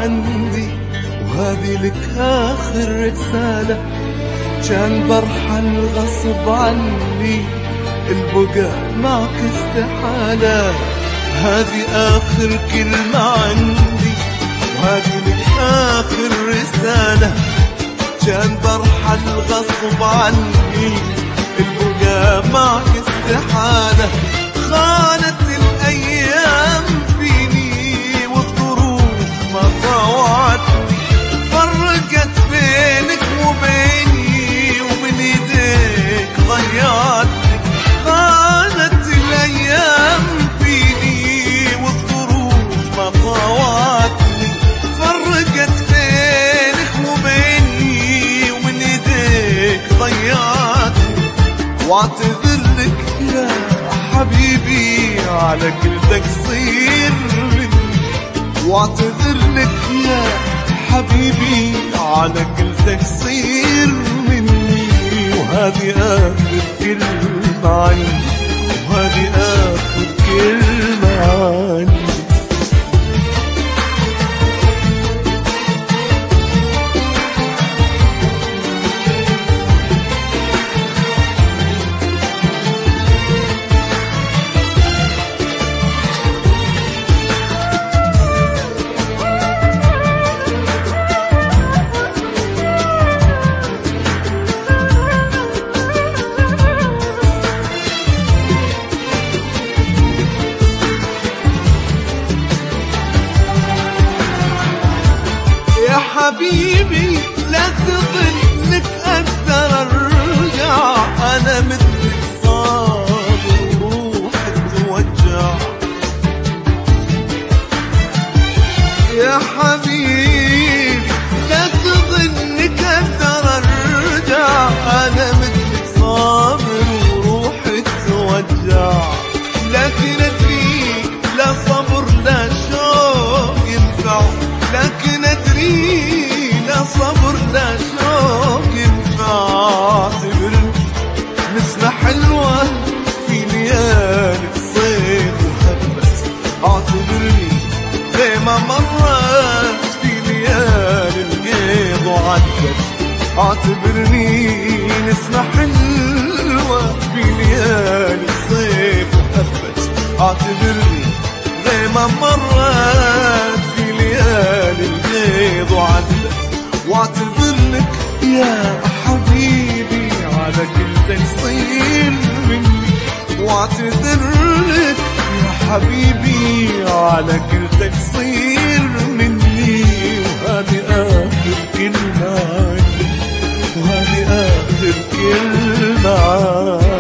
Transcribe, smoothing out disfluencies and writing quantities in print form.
عندي، وهذه لك آخر رسالة. كان برحل غصب عني، البقاء معك استحالة. هذه آخر كلمة عندي، وهذه لك آخر رسالة. كان برحل غصب عني، البقاء معك استحالة. خانت الأيام فيني والظروف ما طوعتني، فرقت بينك وبيني ومن ايديك ضيعتني. خانت الأيام فيني والظروف ما طوعتني، فرقت بينك وبيني ومن ايديك ضيعتني. واعتذر لك يا حبيبي على كل تقصير مني، واعتذر لك يا حبيبي على كل تقصير مني. وهذه آخر كلمة عندي، وهذه آخر كلمة عندي. يا حبيبي لا تظن لك أقدر أرجع، أنا مثلك صابر وروحي توجع. يا حبيبي لا تظن لك أقدر أرجع، أنا مثلك صابر وروحي توجع. لكن أدري لا صبر لا شوق ينفع، لكن أدري لا صبر لا شوق ينفع. اعتبرني نسمة حلوة في ليالي الصيف وهبت، اعتبرني غيمة مرت في ليالي القيض وعدت. اعتبرني نسمة حلوة في ليالي الصيف وهبت، اعتبرني غيمة مرت في ليالي القيض وعدت. واعتذر لك يا حبيبي على كل تقصير مني، واعتذر لك يا حبيبي على كل تقصير مني. وهذه آخر كلمة عندي، وهذه آخر كلمة عندي.